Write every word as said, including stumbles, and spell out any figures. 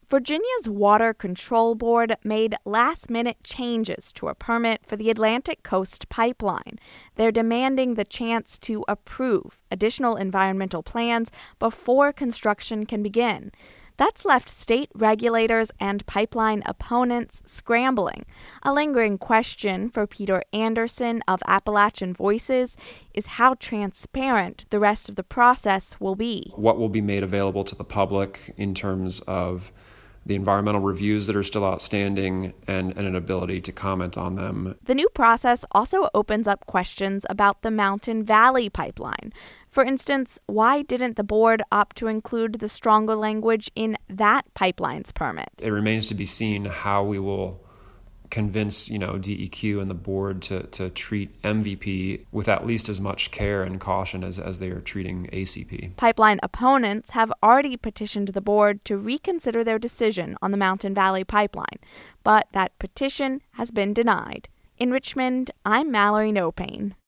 Virginia's Water Control Board made last-minute changes to a permit for the Atlantic Coast Pipeline. They're demanding the chance to approve additional environmental plans before construction can begin. That's left state regulators and pipeline opponents scrambling. A lingering question for Peter Anderson of Appalachian Voices is how transparent the rest of the process will be. What will be made available to the public in terms of the environmental reviews that are still outstanding and, and an ability to comment on them. The new process also opens up questions about the Mountain Valley Pipeline. For instance, why didn't the board opt to include the stronger language in that pipeline's permit? It remains to be seen how we will convince, you know, D E Q and the board to, to treat M V P with at least as much care and caution as, as they are treating A C P. Pipeline opponents have already petitioned the board to reconsider their decision on the Mountain Valley Pipeline, but that petition has been denied. In Richmond, I'm Mallory Nopane.